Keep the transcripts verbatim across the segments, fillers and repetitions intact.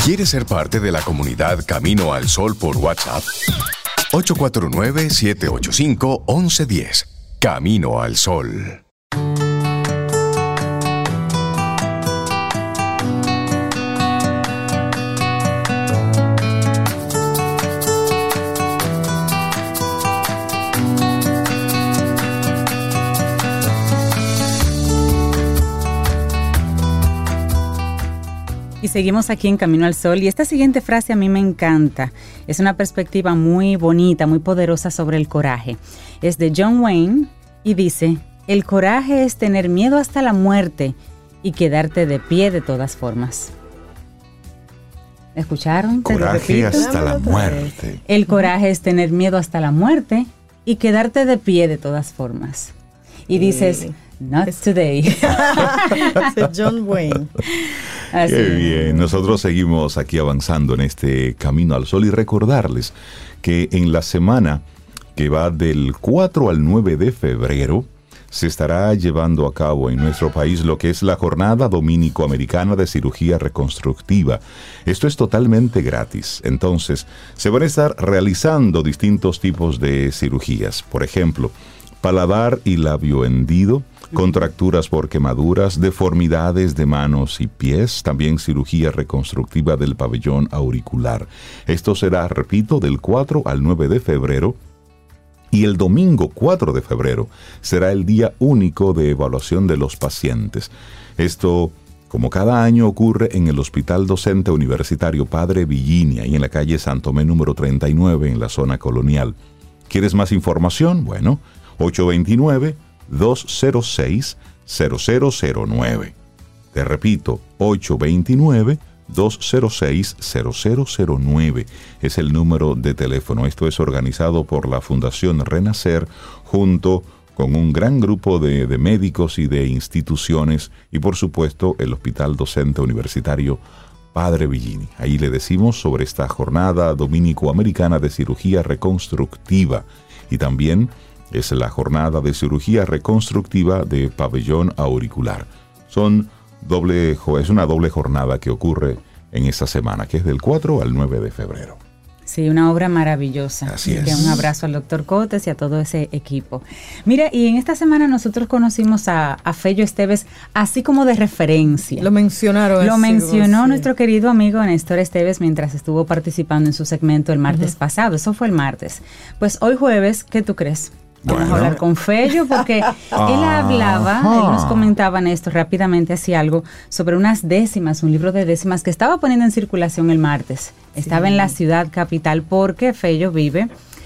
¿Quieres ser parte de la comunidad Camino al Sol por WhatsApp? ocho cuatro nueve, siete ocho cinco, once diez. Camino al Sol. Y seguimos aquí en Camino al Sol y esta siguiente frase a mí me encanta. Es una perspectiva muy bonita, muy poderosa sobre el coraje. Es de John Wayne y dice: el coraje es tener miedo hasta la muerte y quedarte de pie de todas formas. ¿Escucharon? Coraje hasta la muerte. El coraje es tener miedo hasta la muerte y quedarte de pie de todas formas. Y dices, not today. John Wayne. Así. Qué bien, nosotros seguimos aquí avanzando en este Camino al Sol y recordarles que en la semana que va del cuatro al nueve de febrero se estará llevando a cabo en nuestro país lo que es la Jornada Dominico-Americana de Cirugía Reconstructiva. Esto es totalmente gratis, entonces se van a estar realizando distintos tipos de cirugías, por ejemplo, paladar y labio hendido, contracturas por quemaduras, deformidades de manos y pies, también cirugía reconstructiva del pabellón auricular. Esto será, repito, del cuatro al nueve de febrero, y el domingo cuatro de febrero será el día único de evaluación de los pacientes. Esto, como cada año, ocurre en el Hospital Docente Universitario Padre Villini, ahí en la calle San Tomé número treinta y nueve, en la zona colonial. ¿Quieres más información? Bueno, ocho dos nueve, dos cero seis, cero cero cero nueve. Te repito, ocho dos nueve, dos cero seis, cero cero cero nueve es el número de teléfono. Esto es organizado por la Fundación Renacer junto con un gran grupo de, de médicos y de instituciones y por supuesto el Hospital Docente Universitario Padre Villini. Ahí le decimos sobre esta Jornada Dominico-Americana de Cirugía Reconstructiva y también es la Jornada de Cirugía Reconstructiva de Pabellón Auricular. Son doble, es una doble jornada que ocurre en esta semana, que es del cuatro al nueve de febrero. Sí, una obra maravillosa. Así es. Que un abrazo al doctor Cotes y a todo ese equipo. Mira, y en esta semana nosotros conocimos a, a Fello Esteves, así como de referencia. Lo mencionaron. Lo así, mencionó sí. nuestro querido amigo Néstor Esteves mientras estuvo participando en su segmento el martes uh-huh. pasado. Eso fue el martes. Pues hoy jueves, ¿qué tú crees? Vamos bueno. a hablar con Fello porque él hablaba, él nos comentaba en esto rápidamente así algo sobre unas décimas, un libro de décimas que estaba poniendo en circulación el martes. Estaba sí. en la ciudad capital porque Fello vive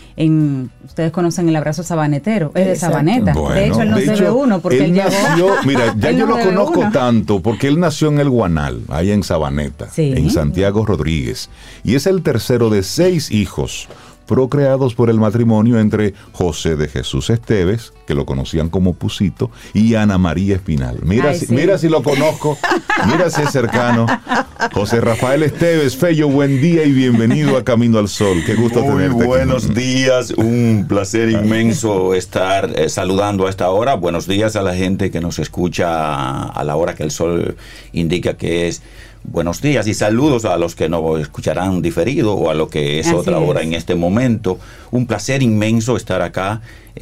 en, ustedes conocen el abrazo sabanetero, es de Sabaneta. Bueno, de hecho, él nos de debe hecho, uno porque él, él nació, llegó. Mira, ya yo lo conozco uno. tanto porque él nació en el Guanal, allá en Sabaneta, sí. en Santiago Rodríguez, y es el tercero de seis hijos procreados por el matrimonio entre José de Jesús Esteves, que lo conocían como Pusito, y Ana María Espinal. Mira, Ay, si, sí. mira si lo conozco, mira si es cercano. José Rafael Esteves, Fello, buen día y bienvenido a Camino al Sol. Qué gusto Muy tenerte Muy buenos aquí. días, un placer inmenso estar eh, saludando a esta hora. Buenos días a la gente que nos escucha a la hora que el sol indica que es. Buenos días y saludos a los que nos escucharán diferido o a lo que es Así otra es. hora en este momento. Un placer inmenso estar acá,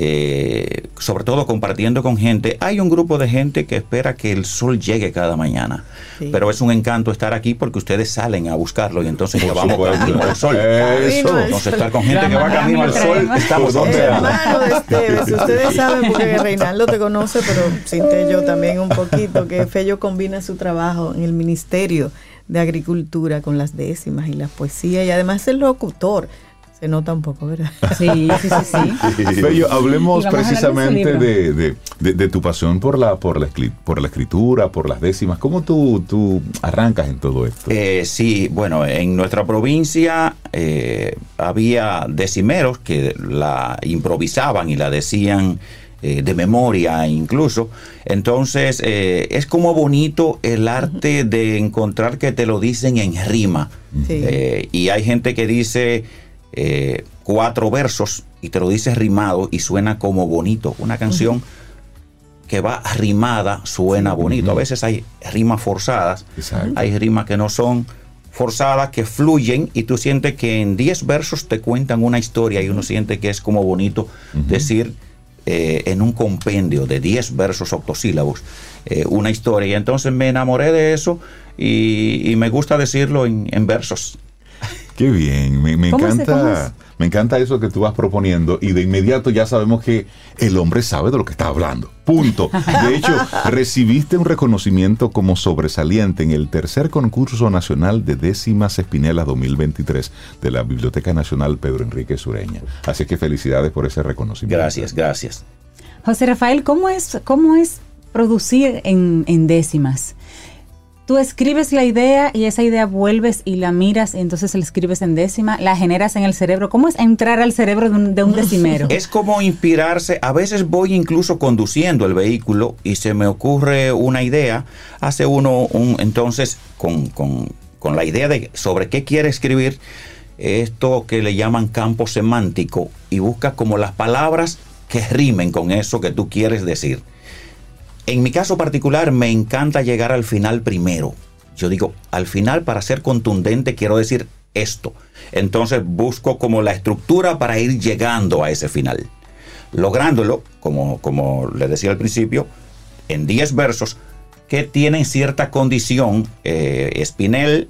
eh, sobre todo compartiendo con gente. Hay un grupo de gente que espera que el sol llegue cada mañana, sí. pero es un encanto estar aquí porque ustedes salen a buscarlo y entonces ya vamos camino al sol. Eso. Entonces estar con gente que va camino al sol, estamos donde hermano de Esteves, ustedes saben porque Reinaldo te conoce, pero Cinté yo también un poquito, que Fello combina su trabajo en el Ministerio de Agricultura con las décimas y la poesía y además el locutor. Se nota un poco, ¿verdad? Sí, sí, sí. sí. Fello, hablemos precisamente de, de, de, de tu pasión por la, por, la, por la escritura, por las décimas. ¿Cómo tú, tú arrancas en todo esto? Eh, sí, bueno, en nuestra provincia eh, había decimeros que la improvisaban y la decían eh, de memoria incluso. Entonces, eh, es como bonito el arte de encontrar que te lo dicen en rima. Sí. Eh, y hay gente que dice eh, cuatro versos y te lo dice rimado y suena como bonito. Una canción uh-huh. que va rimada suena bonito. Uh-huh. A veces hay rimas forzadas, Exacto. hay rimas que no son forzadas que fluyen y tú sientes que en diez versos te cuentan una historia y uno siente que es como bonito uh-huh. decir eh, en un compendio de diez versos octosílabos eh, una historia. Y entonces me enamoré de eso y, y me gusta decirlo en, en versos. Qué bien, me, me encanta. Me encanta eso que tú vas proponiendo y de inmediato ya sabemos que el hombre sabe de lo que está hablando. Punto. De hecho, recibiste un reconocimiento como sobresaliente en el tercer concurso nacional de décimas Espinelas dos mil veintitrés de la Biblioteca Nacional Pedro Enrique Sureña. Así que felicidades por ese reconocimiento. Gracias, gracias. José Rafael, ¿cómo es, cómo es producir en, en décimas? Tú escribes la idea y esa idea vuelves y la miras y entonces la escribes en décima, la generas en el cerebro. ¿Cómo es entrar al cerebro de un, de un decimero? Es como inspirarse. A veces voy incluso conduciendo el vehículo y se me ocurre una idea. Hace uno un, entonces con, con, con la idea de sobre qué quiere escribir, esto que le llaman campo semántico, y busca como las palabras que rimen con eso que tú quieres decir. En mi caso particular me encanta llegar al final primero. Yo digo, al final para ser contundente quiero decir esto. Entonces busco como la estructura para ir llegando a ese final. Lográndolo, como, como le decía al principio, en diez versos que tienen cierta condición. Eh, Espinel,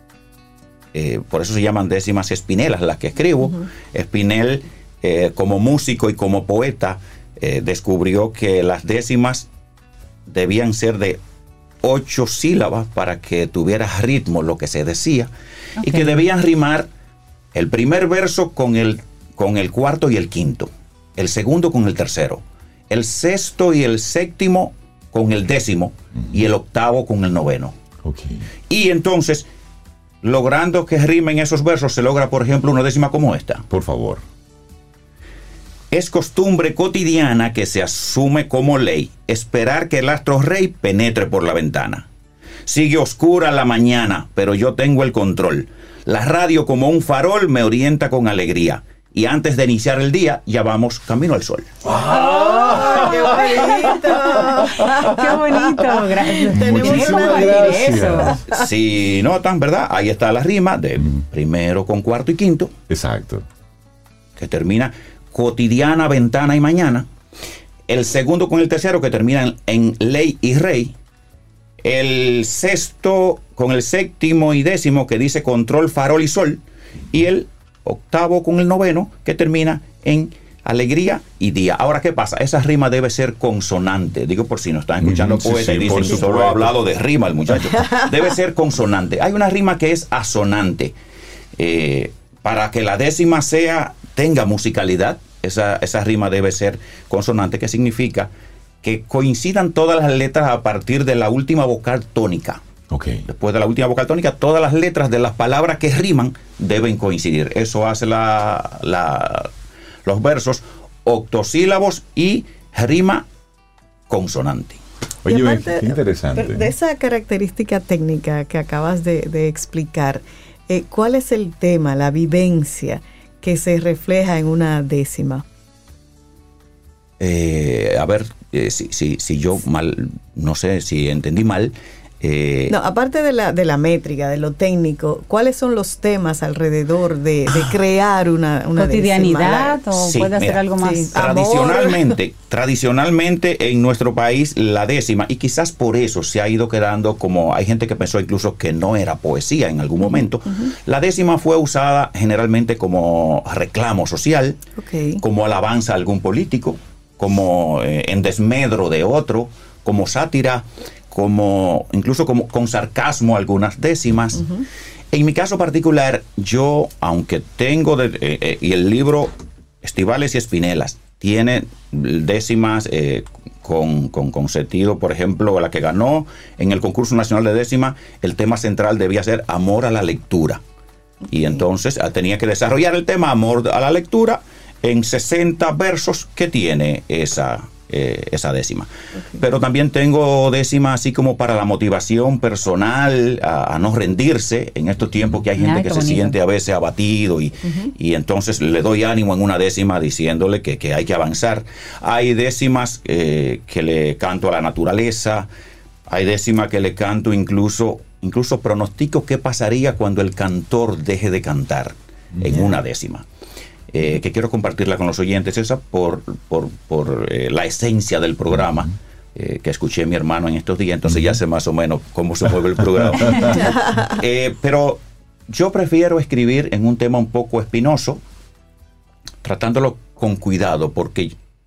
eh, por eso se llaman décimas espinelas las que escribo. Uh-huh. Espinel, eh, como músico y como poeta, eh, descubrió que las décimas debían ser de ocho sílabas para que tuviera ritmo lo que se decía, okay. y que debían rimar el primer verso con el, con el cuarto y el quinto, el segundo con el tercero, el sexto y el séptimo con el décimo, uh-huh. y el octavo con el noveno. Okay. Y entonces, logrando que rimen esos versos, se logra, por ejemplo, una décima como esta. Por favor. Es costumbre cotidiana que se asume como ley esperar que el astro rey penetre por la ventana. Sigue oscura la mañana, pero yo tengo el control. La radio como un farol me orienta con alegría. Y antes de iniciar el día, ya vamos camino al sol. ¡Oh, qué bonito! ¡Qué bonito! Gracias. Muchísimas gracias. Eso. Si notan, ¿verdad? Ahí está la rima de primero con cuarto y quinto. Exacto. Que termina cotidiana, ventana y mañana. El segundo con el tercero que termina en, en ley y rey. El sexto con el séptimo y décimo que dice control, farol y sol. Y el octavo con el noveno que termina en alegría y día. Ahora, ¿qué pasa? Esa rima debe ser consonante. Digo por si no están escuchando mm, poetas sí, sí, y dicen que solo ha hablado de rima el muchacho. Debe ser consonante. Hay una rima que es asonante. Eh, para que la décima sea tenga musicalidad, esa, esa rima debe ser consonante, que significa que coincidan todas las letras a partir de la última vocal tónica. Okay. Después de la última vocal tónica, todas las letras de las palabras que riman deben coincidir. Eso hace la, la, los versos octosílabos y rima consonante. Oye, aparte, qué interesante. De esa característica técnica que acabas de, de explicar, eh, ¿cuál es el tema, la vivencia que se refleja en una décima? Eh, a ver, eh, si, si, si yo mal, no sé si entendí mal. Eh, no, aparte de la, de la métrica, de lo técnico, ¿cuáles son los temas alrededor de, de crear una, una cotidianidad décima? o sí, puede hacer mira, algo más? Sí. Tradicionalmente, tradicionalmente en nuestro país la décima, y quizás por eso se ha ido quedando como, hay gente que pensó incluso que no era poesía en algún momento, uh-huh. La décima fue usada generalmente como reclamo social, okay. como alabanza a algún político, como eh, en desmedro de otro, como sátira, como incluso como con sarcasmo algunas décimas. Uh-huh. En mi caso particular, yo, aunque tengo, de, eh, eh, y el libro Estivales y Espinelas tiene décimas eh, con, con, con sentido, por ejemplo, la que ganó en el concurso nacional de décima, el tema central debía ser amor a la lectura. Okay. Y entonces tenía que desarrollar el tema amor a la lectura en sesenta versos que tiene esa Eh, esa décima. Okay. Pero también tengo décima así como para la motivación personal, a, a no rendirse en estos tiempos que hay gente Ay, que se bonito. siente a veces abatido y, uh-huh. y entonces le doy ánimo en una décima diciéndole que, que hay que avanzar. Hay décimas eh, que le canto a la naturaleza, hay décimas que le canto incluso incluso pronostico qué pasaría cuando el cantor deje de cantar en yeah. una décima. Eh, que quiero compartirla con los oyentes, esa por, por, por eh, la esencia del programa. Eh, que escuché a mi hermano en estos días, entonces ya sé más o menos cómo se mueve el programa. eh, pero yo prefiero escribir en un tema un poco espinoso, tratándolo con cuidado, porque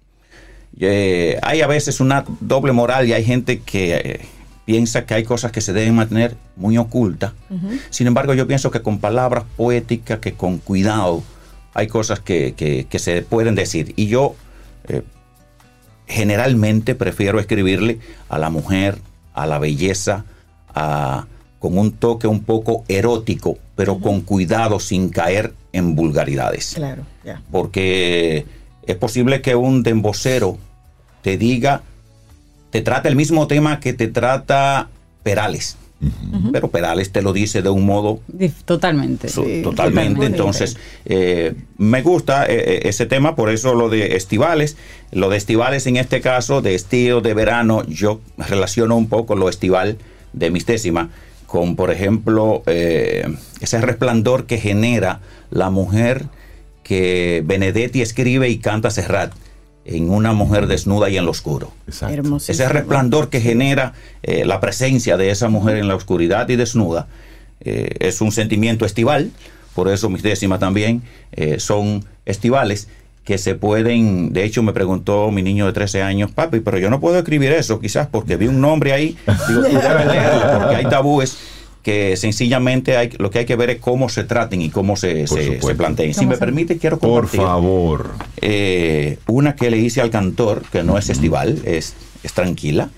eh, hay a veces una doble moral y hay gente que eh, piensa que hay cosas que se deben mantener muy ocultas. Uh-huh. Sin embargo, yo pienso que con palabras poéticas, que con cuidado, hay cosas que, que, que se pueden decir. Y yo... Eh, generalmente prefiero escribirle a la mujer, a la belleza, a, con un toque un poco erótico, pero uh-huh. con cuidado, sin caer en vulgaridades. Claro, yeah. Porque es posible que un dembocero te diga, te trata el mismo tema que te trata Perales. Uh-huh. Pero Perales te lo dice de un modo totalmente su, sí, totalmente entonces eh, me gusta eh, ese tema, por eso lo de estivales lo de estivales en este caso de estilo de verano, yo relaciono un poco lo estival de mis décimas con, por ejemplo, eh, ese resplandor que genera la mujer que Benedetti escribe y canta Serrat en Una mujer desnuda y en lo oscuro. Ese resplandor que genera eh, la presencia de esa mujer en la oscuridad y desnuda eh, es un sentimiento estival, por eso mis décimas también eh, son estivales, que se pueden, de hecho me preguntó mi niño de trece años, papi, pero yo no puedo escribir eso, quizás porque vi un nombre ahí, digo, tú debes leerlo, porque hay tabúes que sencillamente hay, lo que hay que ver es cómo se traten y cómo se, se, se planteen. Si me permite, quiero compartir. Por favor. Eh, una que le hice al cantor, que no es estival, es, es tranquila.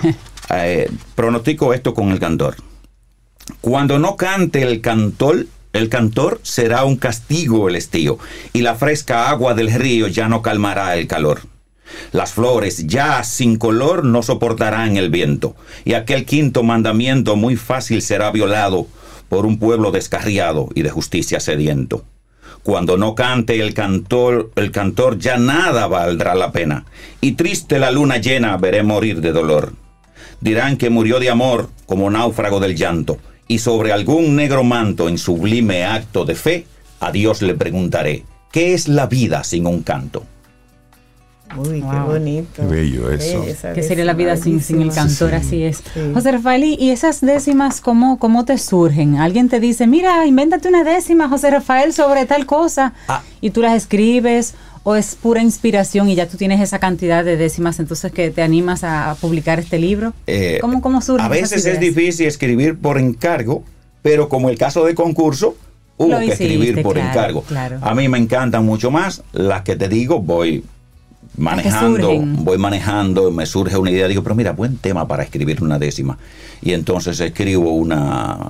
Eh, pronostico esto con el cantor. Cuando no cante el cantor, el cantor será un castigo el estío, y la fresca agua del río ya no calmará el calor. Las flores ya sin color no soportarán el viento, y aquel quinto mandamiento muy fácil será violado por un pueblo descarriado y de justicia sediento. Cuando no cante el cantor, el cantor ya nada valdrá la pena, y triste la luna llena veré morir de dolor. Dirán que murió de amor como náufrago del llanto, y sobre algún negro manto en sublime acto de fe, a Dios le preguntaré, ¿qué es la vida sin un canto? Uy, wow. Qué bonito. Qué bello eso. ¿Qué sería la vida sin, sin el cantor? Sí. Así es. Sí. José Rafael, ¿y esas décimas cómo, cómo te surgen? Alguien te dice, mira, invéntate una décima, José Rafael, sobre tal cosa, ah. y tú las escribes, o es pura inspiración y ya tú tienes esa cantidad de décimas, entonces que te animas a publicar este libro? Eh, ¿Cómo, cómo surge? A veces es difícil escribir por encargo, pero como el caso de concurso, hubo Lo que hiciste, escribir por claro, encargo. Claro. A mí me encantan mucho más las que te digo, voy... manejando, voy manejando, me surge una idea, digo, pero mira, buen tema para escribir una décima. Y entonces escribo una,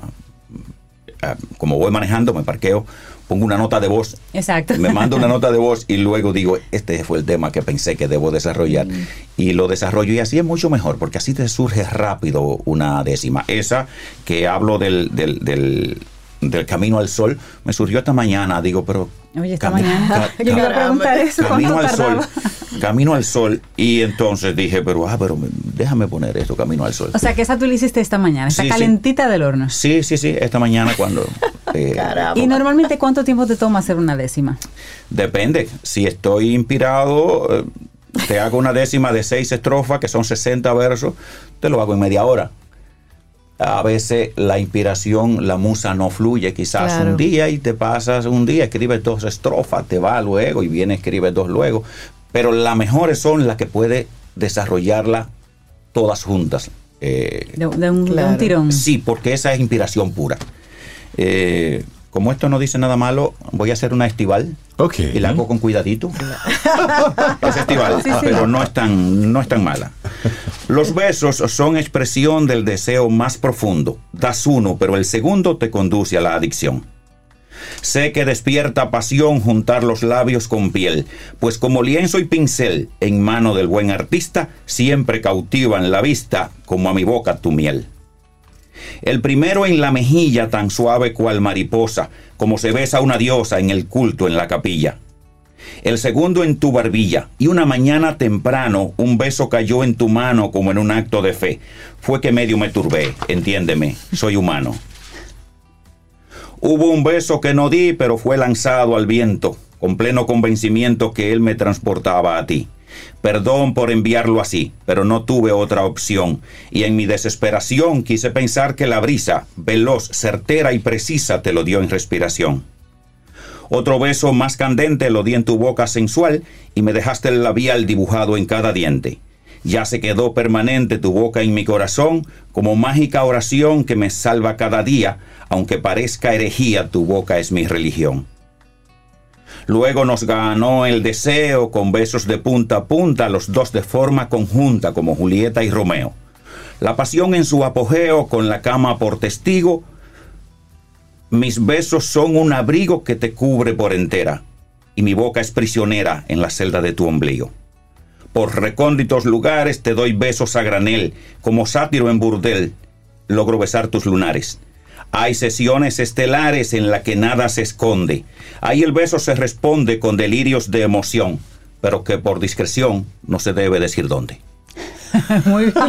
como voy manejando, me parqueo, pongo una nota de voz. Exacto. Me mando una nota de voz y luego digo, este fue el tema que pensé que debo desarrollar. Mm. Y lo desarrollo, y así es mucho mejor, porque así te surge rápido una décima. Esa que hablo del, del, del, del Camino al Sol, me surgió esta mañana, digo, pero... Oye, esta mañana, ca, yo me iba a preguntar eso. Camino al Sol, Camino al Sol, y entonces dije, pero ah, pero déjame poner esto, Camino al Sol. O sea, que esa tú la hiciste esta mañana, está sí, calentita sí. del horno. Sí, sí, sí, esta mañana cuando... Eh, ¿Y normalmente cuánto tiempo te toma hacer una décima? Depende, si estoy inspirado, te hago una décima de seis estrofas, que son sesenta versos, te lo hago en media hora. A veces la inspiración, la musa no fluye, quizás claro. un día y te pasas un día, escribes dos estrofas, te va luego y viene, escribes dos luego, pero las mejores son las que puedes desarrollarlas todas juntas. Eh, de, de, un, claro. de un tirón. Sí, porque esa es inspiración pura. Eh, como esto no dice nada malo, voy a hacer una estival. Okay. Y la hago con cuidadito. Es estival, sí, sí. pero no es tan, no es tan mala. Los besos son expresión del deseo más profundo. Das uno, pero el segundo te conduce a la adicción. Sé que despierta pasión juntar los labios con piel, pues como lienzo y pincel en mano del buen artista, siempre cautivan la vista como a mi boca tu miel. El primero en la mejilla tan suave cual mariposa, como se besa una diosa en el culto en la capilla. el segundo en tu barbilla, y una mañana temprano un beso cayó en tu mano como en un acto de fe. Fue que medio me turbé, entiéndeme, soy humano. Hubo un beso que no di, pero fue lanzado al viento, con pleno convencimiento que él me transportaba a ti. Perdón por enviarlo así, pero no tuve otra opción, y en mi desesperación quise pensar que la brisa, veloz, certera y precisa, te lo dio en respiración. Otro beso más candente lo di en tu boca sensual, y me dejaste el labial dibujado en cada diente. Ya se quedó permanente tu boca en mi corazón, como mágica oración que me salva cada día, aunque parezca herejía, tu boca es mi religión. Luego nos ganó el deseo con besos de punta a punta, los dos de forma conjunta como Julieta y Romeo. La pasión en su apogeo con la cama por testigo. Mis besos son un abrigo que te cubre por entera, y mi boca es prisionera en la celda de tu ombligo. Por recónditos lugares te doy besos a granel, como sátiro en burdel, logro besar tus lunares. Hay sesiones estelares en las que nada se esconde. Ahí el beso se responde con delirios de emoción, pero que por discreción no se debe decir dónde. Muy bien.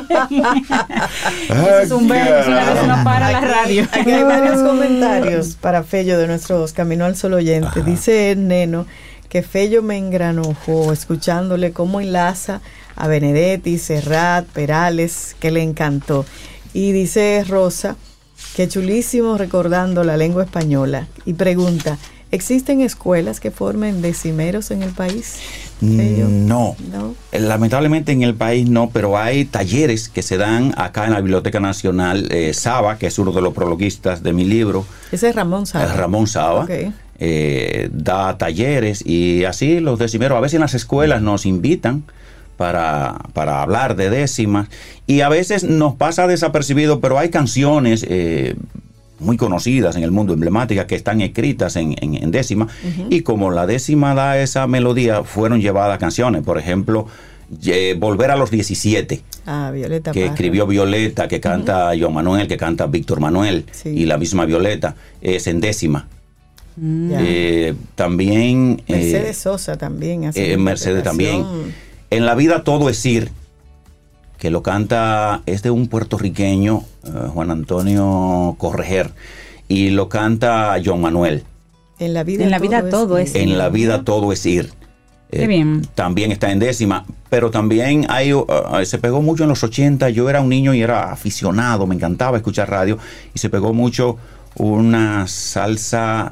Eso es un beso, una vez no para la radio. Aquí hay varios comentarios para Fello de nuestros Camino al Sol oyentes. Ajá. Dice Neno que Fello me engranojó escuchándole cómo enlaza a Benedetti, Serrat, Perales, que le encantó. Y dice Rosa, qué chulísimo recordando la lengua española. Y pregunta, ¿existen escuelas que formen decimeros en el país? No. no, lamentablemente en el país no, pero hay talleres que se dan acá en la Biblioteca Nacional. eh, Saba, que es uno de los prologuistas de mi libro. Ese es Ramón Saba. Es Ramón Saba. Okay. Eh, da talleres y así los decimeros. A veces en las escuelas nos invitan para, para hablar de décimas y a veces nos pasa desapercibido, pero hay canciones eh, muy conocidas en el mundo, emblemáticas, que están escritas en, en, en décima, uh-huh. y como la décima da esa melodía, fueron llevadas canciones. Por ejemplo, eh, Volver a los diecisiete, ah, Violeta que Parra. Escribió Violeta, que canta uh-huh. Joan Manuel, que canta Víctor Manuel, sí. y la misma Violeta, es en décima. Mm. Eh, también Mercedes eh, Sosa también hace eh, Mercedes también. En la vida todo es ir, que lo canta, es de un puertorriqueño, uh, Juan Antonio Correger, y lo canta Joan Manuel. En la vida, en la todo, vida todo es, es ir. En la vida todo es ir. Qué eh, bien. También está en décima, pero también hay, uh, se pegó mucho en los ochenta. Yo era un niño y era aficionado, me encantaba escuchar radio, y se pegó mucho una salsa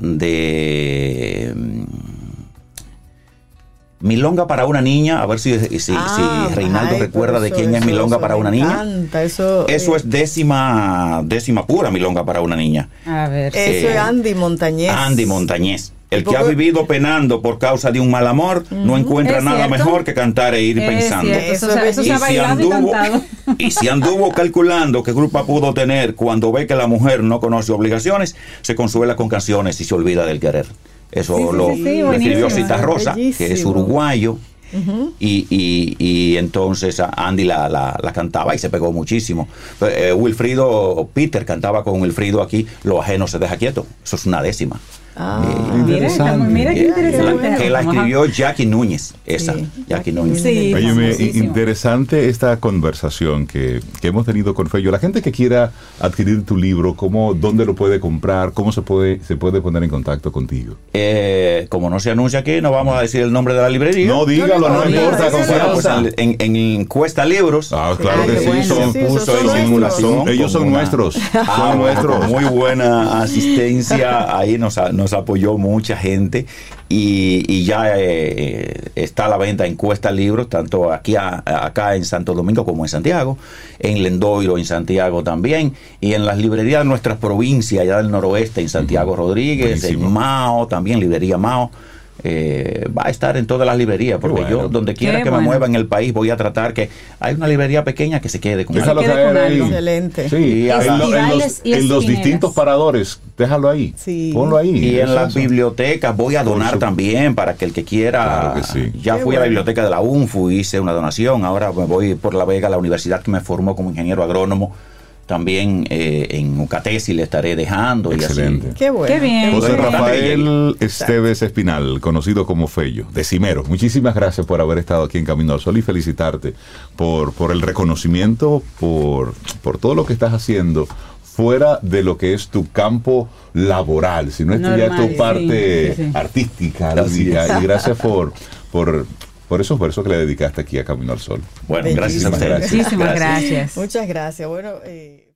de Milonga para una niña, a ver si, si, ah, si Reinaldo ay, recuerda de quién eso, es Milonga para una niña. Eso, eso eh. es décima, décima pura, Milonga para una niña. A ver. Eso eh, es Andy Montañez. Andy Montañez. El que ha vivido penando por causa de un mal amor, uh-huh. no encuentra es nada cierto. mejor que cantar e ir es pensando. Eso, eso, eso y, se ha si anduvo, y, y si anduvo calculando qué culpa pudo tener cuando ve que la mujer no conoce obligaciones, se consuela con canciones y se olvida del querer. Eso sí, lo, sí, sí, sí, lo escribió Cita Rosa, bellísimo. Que es uruguayo. Uh-huh. y, y, y entonces Andy la, la, la cantaba y se pegó muchísimo. eh, Wilfrido Peter cantaba con Wilfrido aquí, lo ajeno se deja quieto. Eso es una décima. Ah, eh, mira, mira qué interesante. La, que la escribió Jackie Núñez, esa, sí, Jackie Núñez. Sí, Oye, me, interesante esta conversación que, que hemos tenido con Fello. La gente que quiera adquirir tu libro, ¿cómo, dónde lo puede comprar? ¿Cómo se puede, se puede poner en contacto contigo? Eh, como no se anuncia aquí, no vamos a decir el nombre de la librería. No, dígalo, no, no, no importa. Bueno, pues en, en, en Cuesta Libros. Ah, claro que sí. Bueno, son, sí, puso son en nuestros. Ellos son una, nuestros. Ah, son nuestros. Muy buena asistencia. Ahí nos, nos apoyó mucha gente. Y, y ya eh, está a la venta en Cuesta Libros, tanto aquí a, acá en Santo Domingo como en Santiago, en Lendoiro, en Santiago también, y en las librerías de nuestras provincias, allá del noroeste, en Santiago Rodríguez, buenísimo. En Mao, también librería Mao. Eh, va a estar en todas las librerías, porque bueno. yo donde quiera Qué que bueno. me mueva en el país voy a tratar que hay una librería pequeña que se quede con déjalo algo. caer ahí. Excelente. Sí, en, lo, en, los, en los distintos paradores, déjalo ahí, sí. ponlo ahí. Y en las bibliotecas voy a donar también para que el que quiera. Claro que sí. Ya Qué fui bueno. a la biblioteca de la U N F U, hice una donación, ahora me voy por La Vega, la universidad que me formó como ingeniero agrónomo. también eh, en Ucatesi le estaré dejando. Excelente. Y así. Qué bueno. Qué bien. José Qué Rafael Esteves Espinal, conocido como Fello, de Cimero. Muchísimas gracias por haber estado aquí en Camino al Sol y felicitarte por, por el reconocimiento, por, por todo lo que estás haciendo fuera de lo que es tu campo laboral, sino esto ya es tu parte sí, sí, sí. artística. Y, y gracias por, por, por eso, por eso que le dedicaste aquí a Camino al Sol. Bueno, gracias a ustedes. Muchísimas gracias. Muchas gracias. Bueno, eh...